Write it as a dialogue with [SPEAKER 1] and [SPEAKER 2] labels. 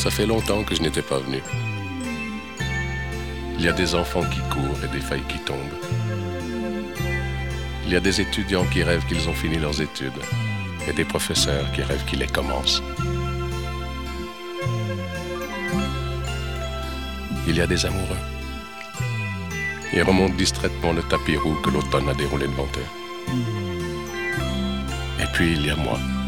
[SPEAKER 1] Ça fait longtemps que je n'étais pas venu. Il y a des enfants qui courent et des feuilles qui tombent. Il y a des étudiants qui rêvent qu'ils ont fini leurs études et des professeurs qui rêvent qu'ils les commencent. Il y a des amoureux. Ils remontent distraitement le tapis roux que l'automne a déroulé devant eux. Et puis il y a moi.